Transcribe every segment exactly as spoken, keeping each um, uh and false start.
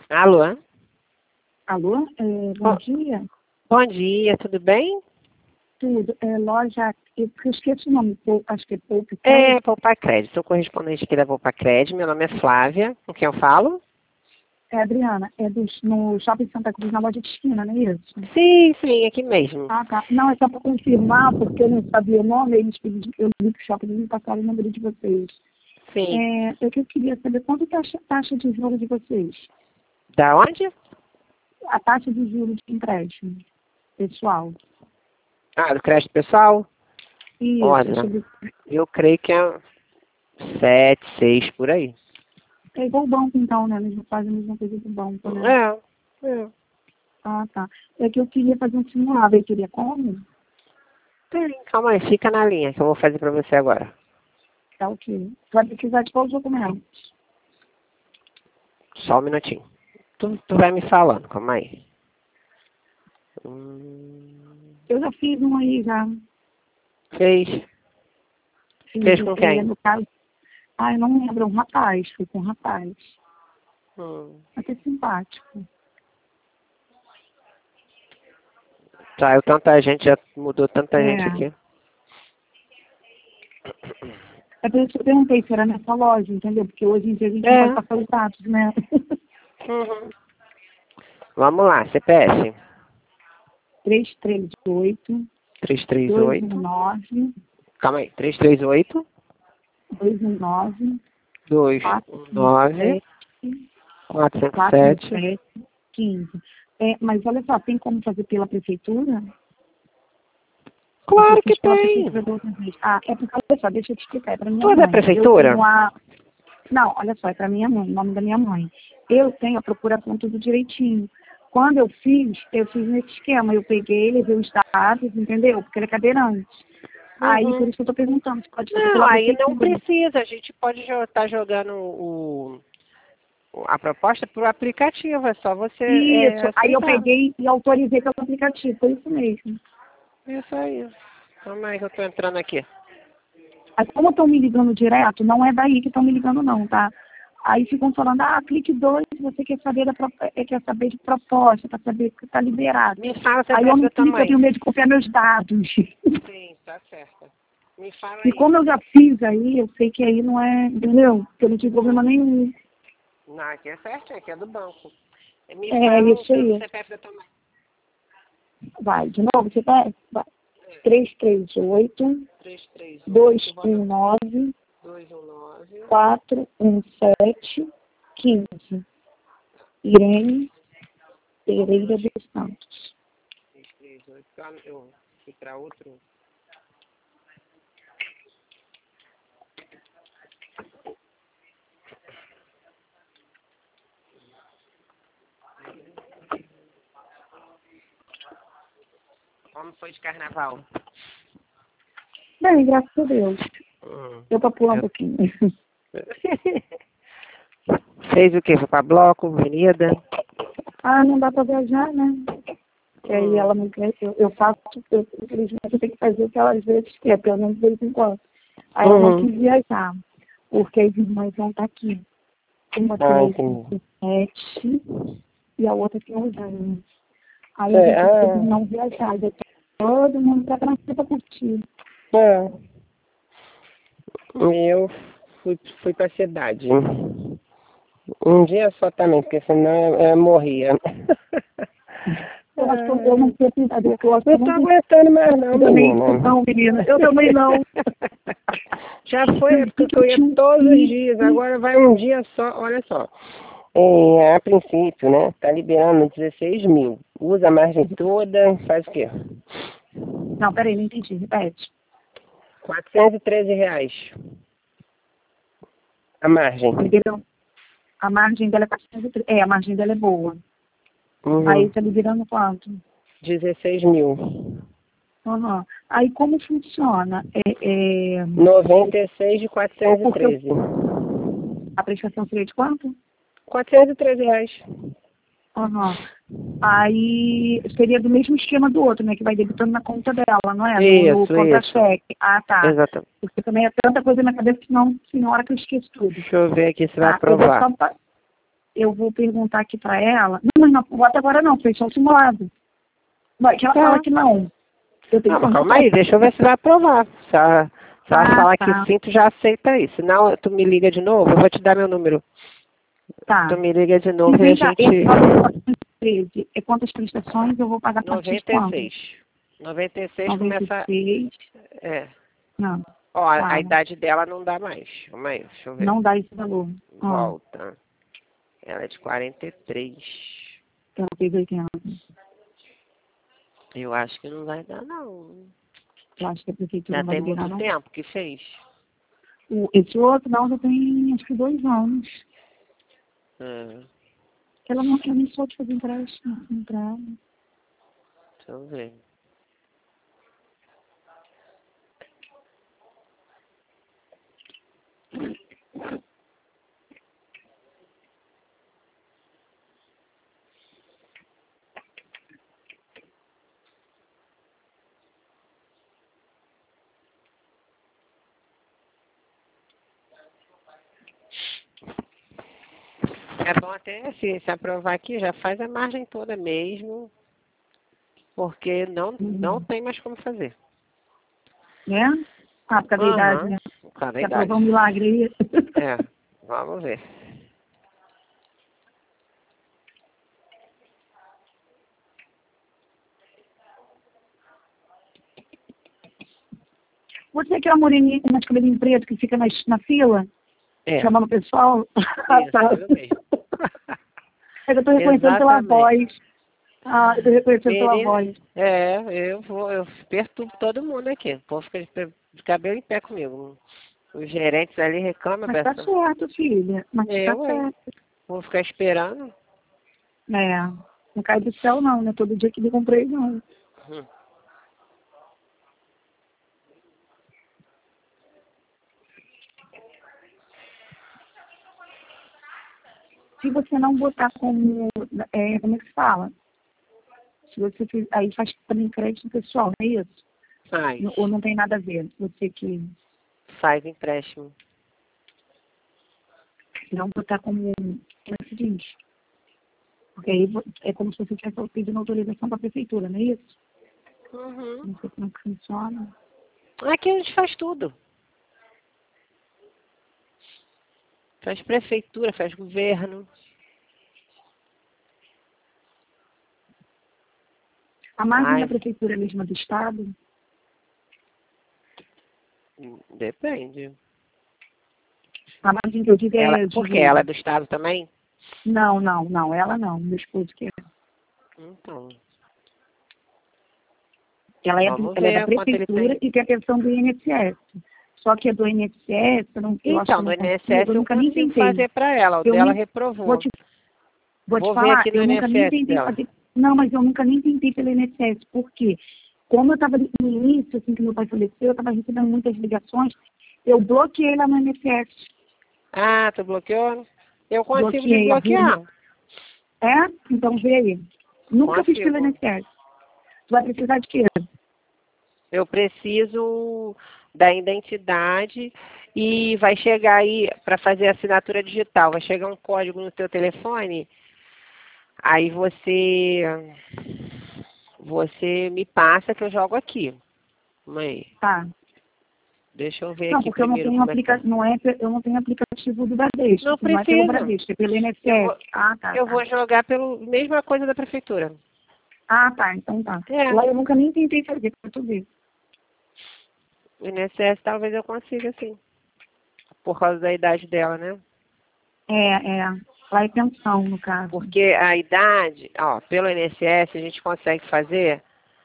Alô? Alô? É, bom Oh, dia. bom dia, tudo bem? Tudo. É, loja, eu eu esqueço o nome, Pou- acho que é Poupa É, Poupa Crédito. Sou correspondente aqui da Poupa Crédito. Meu nome é Flávia. Com quem eu falo? É, Adriana, é do, no Shopping Santa Cruz, na loja de esquina, não é isso? Sim, sim, aqui mesmo. Ah, tá. Não, é só para confirmar, porque eu não sabia o nome, eles pediram, eu vi que o shopping eles me passaram o número de vocês. Sim. É, eu que eu queria saber quanto que é a taxa taxa de juros de vocês? Da onde? A taxa de juros de empréstimo pessoal. Ah, do crédito pessoal? Isso, Olha, sobre, eu creio que é sete, seis por aí. é igual o banco, então, né? Eles não fazem a mesma coisa do banco, né? É, é. Ah, tá. É que eu queria fazer um simulado, eu queria como? Tem, calma aí, fica na linha que eu vou fazer pra você agora. Tá o quê? Vai precisar de todos os documentos. Só um minutinho. Tu, tu vai me falando, calma aí. Hum, Eu já fiz um aí, já. fez? Fiz, Fez com é, quem? no caso. Ah, eu não lembro, um rapaz, fui com um rapaz. Hum. Até simpático. Saiu tanta gente, já mudou tanta gente É. aqui. É por isso que eu perguntei se era nessa loja, entendeu? Porque hoje em dia a gente não É. pode passar os dados, né? Uhum. Vamos lá, C P F. três três oito, três três dois um oito. nove, Calma aí. três três oito, dois um nove, dois quatro um cinco nove, sete, quatro cinco quatro cinco sete. sete, quinze. É, mas olha só, tem como fazer pela prefeitura? Porque eu Claro que fiz pela tem. prefeitura da outra vez. Ah, é porque, olha só, deixa eu te explicar, é para minha Tu é da mãe. Eu prefeitura? tenho a... Não, olha só, é para minha mãe, o nome da minha mãe. Eu tenho a procuração tudo direitinho. Quando eu fiz, eu fiz nesse esquema. Eu peguei, levei os dados, entendeu? Porque ele é cadeirante. Aí, por Uhum. isso que eu estou perguntando se pode fazer Não, pela aí não prefeitura. precisa. A gente pode estar jogando o, o- a proposta pro aplicativo. É só você é, Isso, aí eu aceitar. peguei e autorizei pelo aplicativo, foi isso mesmo. Isso aí. Calma aí que eu tô entrando aqui. Aí, como estão me ligando direto, não é daí que estão me ligando não, tá? Aí ficam falando, ah, clique dois, você quer saber, da, pro- eh, quer saber de proposta, para saber que está liberado. Me fala se Aí é eu não da tua clico, eu mãe. tenho medo de copiar meus dados. Sim, tá certo. Me fala E aí. como eu já fiz aí, eu sei que aí não é, entendeu? Porque eu não tive problema nenhum. Não, aqui é certo, aqui é do banco. Me É fala o isso seu aí. C P F da tua mãe. Vai, de novo, você vai? Vai. três três oito, três três dois oito, um nove, dois um nove, quatro um sete, quinze. Irene Pereira dos Santos. três três oito. Ah, eu fui para outro. Como foi de carnaval? Bem, graças a Deus. Hum. Deu para pular um Eu- pouquinho. Fez o quê? Foi para bloco, avenida? Ah, não dá para viajar, né? E aí Hum. ela me eu, eu faço, eu, infelizmente eu tenho que fazer o que ela às vezes quer, pelo menos de vez em quando. Aí ela não Uhum. quis viajar, porque as irmãs vão estar aqui. Uma Ah, tem entendi. sete e a outra tem onze anos. Aí a É, gente decidiu ah, não viajar, já tá todo mundo para França para curtir. é. E eu fui, fui para a cidade. Um dia só também, porque senão eu, eu morria. Eu acho que eu, eu não tenho cuidado, porque eu acho que eu Não tô não tenho aguentando mais não, também menina. isso não, menina. Eu também não. Já foi a época que eu ia todos os dias, agora vai um dia só, olha só. É, a princípio, né, tá liberando dezesseis mil. Usa a margem toda, faz o quê? Não, peraí, não entendi, repete. quatrocentos e treze reais. A margem. Liberou. A margem dela é quatrocentos e treze. É, a margem dela é boa. Aí Uhum. tá liberando quanto? dezesseis mil. Uhum. Aí como funciona? É, é, noventa e seis de porque eu- quatrocentos e treze. a prestação seria de quanto? quatrocentos e treze reais. Uhum. Aí seria do mesmo esquema do outro, né? Que vai debitando na conta dela, não é? No, no Isso, isso. contra-cheque. Ah, tá. Exatamente. Porque também é tanta coisa na cabeça que não, senhora, que eu esqueço tudo. Deixa eu ver aqui se vai Tá? Eu vou aprovar. só, pa- eu vou perguntar aqui para ela. Não, mas não bota agora não, foi só o simulado. Vai, que ela Tá. fala que não. Eu tenho Não, que mas calma perguntar. aí, deixa eu ver se vai aprovar. Se ela, se ela Ah, falar tá. que sim, tu já aceita aí. Senão, tu me liga de novo, eu vou te dar meu número. Tá. Tu me liga de E novo e a vem cá, gente... esse valor de treze, é quantas prestações eu vou pagar a partir de noventa e quando? seis. noventa e seis noventa e começa... seis. É. Não, Ó, a, a fala. idade dela não dá mais. Calma aí, deixa eu ver. Não dá esse valor. Ah, Volta. Ela é de quarenta e três. ela fez oitenta. Eu acho que não vai dar, não. Eu acho que a prefeitura Já não vai tem liberar, muito não. tempo que fez. O, esse outro, não, já tem acho que dois anos. Hum, Ela não quer nem só de fazer empréstimo pra ela. deixa eu ver. É bom até assim, se aprovar aqui, já faz a margem toda mesmo, porque não, não Uhum. tem mais como fazer. Né? Ah, por causa da idade, Aham, né? por causa da Quer idade. provar um milagre aí. É, vamos ver. Você que é uma moreninha com uma de cabelinho preto que fica na, na fila, É, chamando o pessoal? Ah, isso, tá. eu mesmo. É que eu tô reconhecendo pela Exatamente. voz. Ah, eu tô reconhecendo pela Menina, voz. é, eu vou, eu perturbo todo mundo aqui. O povo fica de, pe- de cabelo em pé comigo. Os gerentes ali reclamam, Mas tá peça. certo, filha. Mas tá Eu, hein? certo. Vou ficar esperando. É. Não cai do céu, não, né? Todo dia que eu comprei, não. Hum. Se você não botar como. É, como é que se fala? Se você fiz, aí faz também crédito pessoal, não é isso? Faz. Ou não tem nada a ver? Você que Faz empréstimo. não botar como. Como é que se diz? Porque aí vo- é como se você tivesse pedindo autorização para a prefeitura, não é isso? Uhum. Não sei como é que funciona. Aqui a gente faz tudo. Faz prefeitura, faz governo. A margem da Ai, prefeitura é a mesma do Estado? depende. A margem que eu digo Ela, é por de quê? Ela é juros. do estado também? Não, não, não. Ela não. Meu esposo que é. Então, Ela é, do- vamos ela é da ver quanto ele prefeitura tem. e tem a questão do I N S S. Só que a do I N S S, eu, não, eu acho que Então, eu no não consigo. INSS Eu eu nunca nem consigo tentei. fazer para ela. O Eu dela nem, vou reprovou. te, vou te Vou ver falar, aqui no eu nunca nem INSS tentei dela. fazer. Não, mas eu nunca nem tentei pelo I N S S. Por quê? Como eu estava no início, assim que meu pai faleceu, eu estava recebendo muitas ligações, eu bloqueei lá no I N S S. Ah, tu bloqueou? Eu consigo Bloqueei a rua. desbloquear. É? Então vê aí. Nunca fiz pelo Consigo. I N S S. Tu vai precisar de quê? Eu preciso da identidade e vai chegar aí para fazer a assinatura digital. Vai chegar um código no teu telefone. Aí você você me passa que eu jogo aqui. Mãe, Tá. deixa eu ver Não, aqui porque eu não primeiro tenho como é que tá. aplica... não é, pe- eu não tenho aplicativo do Bradesco. Não Não é pelo precisa. Bradesco, é pelo Eu I N S S. vou, Ah, tá, eu tá. vou jogar pelo mesma coisa da prefeitura. Ah, tá, então tá. É, Lá eu nunca nem tentei fazer, pra tu ver. o I N S S talvez eu consiga sim. Por causa da idade dela, né? É, é. Lá é pensão, no caso. Porque a idade, ó, pelo I N S S a gente consegue fazer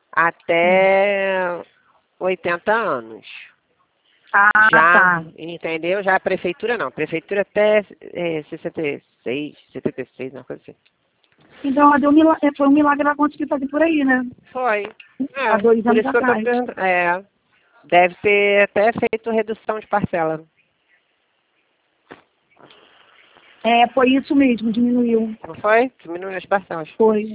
até oitenta anos. Ah, Já, tá. entendeu? Já a prefeitura não. A prefeitura até é, sessenta e seis, setenta e seis, uma coisa assim. Então ela deu um milagre, foi um milagre ela conseguiu fazer por aí, né? Foi. Há É, dois por anos isso que eu tô atrás. perguntando. É, deve ter até feito redução de parcela. É, foi isso mesmo, diminuiu. Não foi? Diminuiu as parcelas. Foi.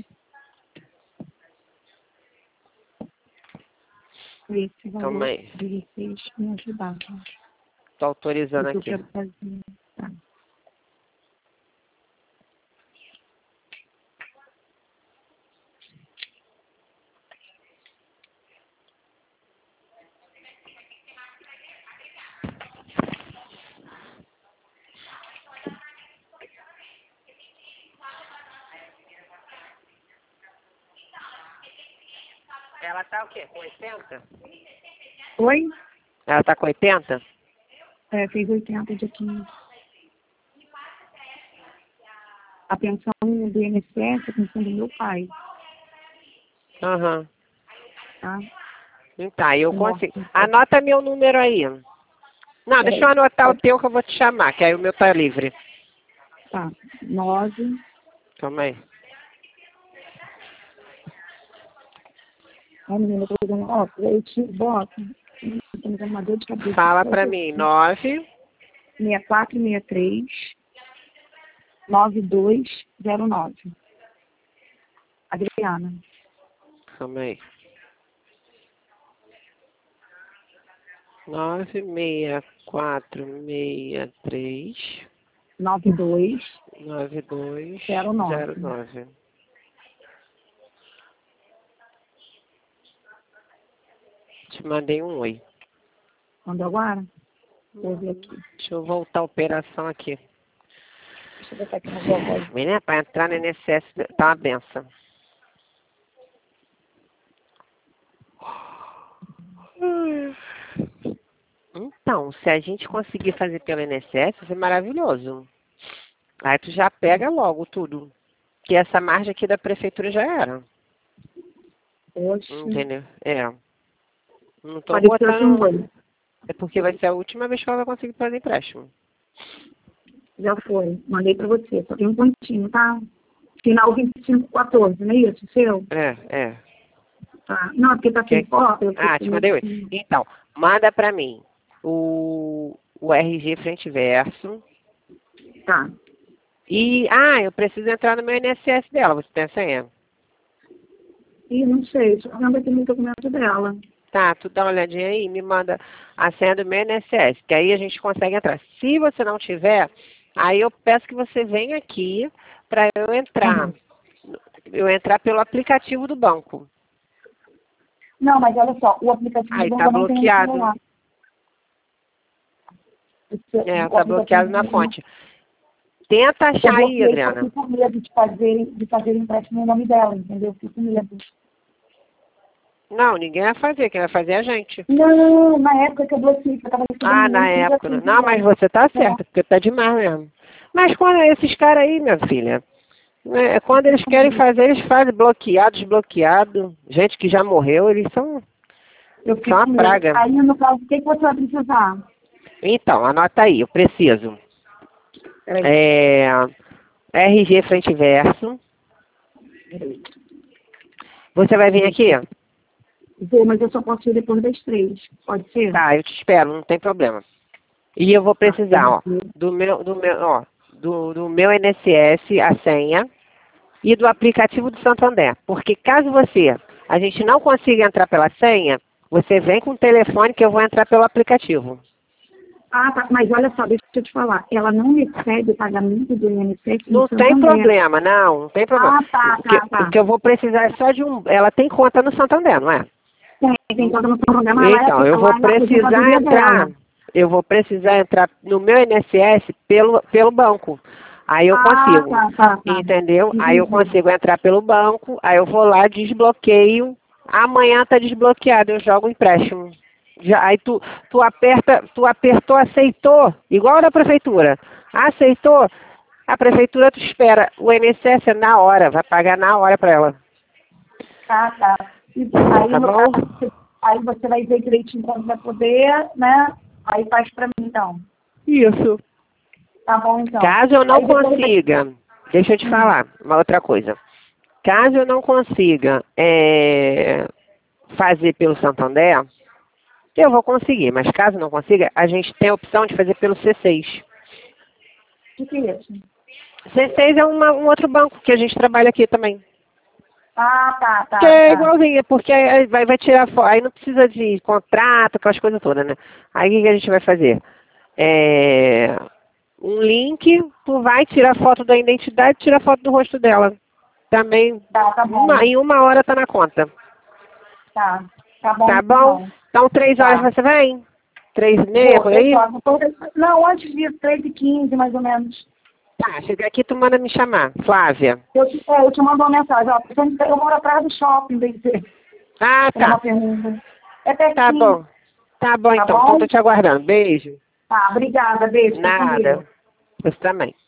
Esse Calma valor aí. de vocês me ajudaram. Tô autorizando O que eu aqui. quero fazer. Tá. Ela tá o quê? Com oitenta? Oi? Ela tá com oitenta? É, fez oitenta dia quinze. A pensão do I N S S é a pensão do meu pai, Aham. tá? Então, eu Nossa, consigo. Anota meu número aí. Não, deixa eu anotar o teu que eu vou te chamar, que aí o meu tá livre. Tá. Nove. Calma aí. Ó, menina, eu tô fazendo, ó, eu te boto. Tô me dando uma dor de cabeça. Fala pra mim. Nove. seis quatro seis três, nove dois zero nove. Adriana. Calma aí. Nove, seis, quatro, seis, três, nove dois nove, dois, zero nove. zero, nove. Te mandei um oi. Mandou agora? Vou ver aqui. Deixa eu voltar a operação aqui. Deixa eu ver aqui na minha voz. Menina, pra entrar no I N S S tá uma benção. Então, se a gente conseguir fazer pelo I N S S, vai ser maravilhoso. Aí tu já pega logo tudo. Que essa margem aqui da prefeitura já era. Oxe. Entendeu? É. Não tô Apareceu aqui um botando... oi. É porque vai ser a última vez que ela vai conseguir fazer empréstimo. Já foi. Mandei pra você. Só tem um pontinho, tá? Final vinte e cinco quatorze, não é isso? Seu? É, é. Tá. Não, porque tá sem Que... foto. Eu Ah, te mandei oi. Então, manda pra mim o, o R G frente e verso. Tá. E, ah, eu preciso entrar no meu I N S S dela. Você tem a senha? Ih, não sei. Só lembra aqui no documento dela. Tá, tu dá uma olhadinha aí e me manda a senha do meu I N S S, que aí a gente consegue entrar. Se você não tiver, aí eu peço que você venha aqui para eu entrar. Uhum. Eu entrar pelo aplicativo do banco. Não, mas olha só, o aplicativo Aí do tá banco não tem no bloqueado. celular. Esse- É, o tá aplicativo bloqueado do na banco não- fonte. Tenta Eu achar aí, bloqueei Adriana. porque com medo de fazer, de fazer empréstimo no nome dela, entendeu? Fico com medo. Não, ninguém vai fazer, quem vai fazer é a gente. Não, na época que eu bloqueei, que eu tava recebendo Ah, na muito, época. eu Não, não, mas você tá certa, porque tá demais mesmo. Mas quando é esses caras aí, minha filha, é, quando eles querem fazer, eles fazem bloqueado, desbloqueado. Gente que já morreu, eles são, eu são fico uma com medo. praga. Aí, no caso, o que, que você vai precisar? Então, anota aí, eu preciso. Peraí, É, R G frente e verso. peraí. Você vai vir aqui? Vou, mas eu só posso ir depois das três. Pode ser? Tá, eu te espero, não tem problema. E eu vou precisar, ó, Tá. do meu, do meu, ó, do, do meu I N S S, a senha, e do aplicativo do Santander. Porque caso você, a gente não consiga entrar pela senha, você vem com o telefone que eu vou entrar pelo aplicativo. Ah, tá. Mas olha só, deixa eu te falar. Ela não recebe o pagamento do I N S S no Não tem Santander. problema, não, não tem problema. Ah, tá, O que, tá, tá. o que eu vou precisar é só de um... Ela tem conta no Santander, não é? Tem, tem conta no Santander, mas ela é- Então, eu ela vou é a precisar aposentadoria entrar... dela. Eu vou precisar entrar no meu I N S S pelo, pelo banco. Aí eu Ah, consigo, tá, tá, tá. entendeu? Entendi. Aí eu consigo entrar pelo banco, aí eu vou lá, desbloqueio. Amanhã tá desbloqueado, eu jogo o empréstimo. Já, aí tu, tu aperta, tu apertou, aceitou, igual da prefeitura. Aceitou, a prefeitura tu espera. O I N S S é na hora, vai pagar na hora pra ela. Tá, tá. E aí, Tá no bom? caso, você- aí você vai ver direitinho quando vai poder, né? Aí faz pra mim, então. Isso. Tá bom, então. Caso eu não Aí depois- consiga, deixa eu te falar uma outra coisa. Caso eu não consiga é, fazer pelo Santander, eu vou conseguir, mas caso não consiga, a gente tem a opção de fazer pelo C seis. O que é isso? C seis é uma, um outro banco que a gente trabalha aqui também. Ah, tá, tá. Que é tá. igualzinho, porque aí vai, vai tirar foto, aí não precisa de contrato, aquelas coisas todas, né? Aí o que que a gente vai fazer? É, um link, tu vai tirar foto da identidade, tira foto do rosto dela. Também, Tá, tá bom. uma, em uma hora tá na conta. Tá. Tá bom. Tá bom? Então. Então, três horas Tá. você vem? Três e meia, Vou, por aí? eu jogo. Não, antes disso, três e quinze, mais ou menos. Tá, chega aqui, tu manda me chamar. Flávia. Eu te, é, eu te mando uma mensagem. Ó, eu moro atrás do shopping, bem dizer. Ah, Fazer uma tá. pergunta. É pertinho. Tá bom. Tá bom, Tá então. bom? Então, tô te aguardando. Beijo. Tá, obrigada. Beijo. Fica com Deus. Nada. Você também.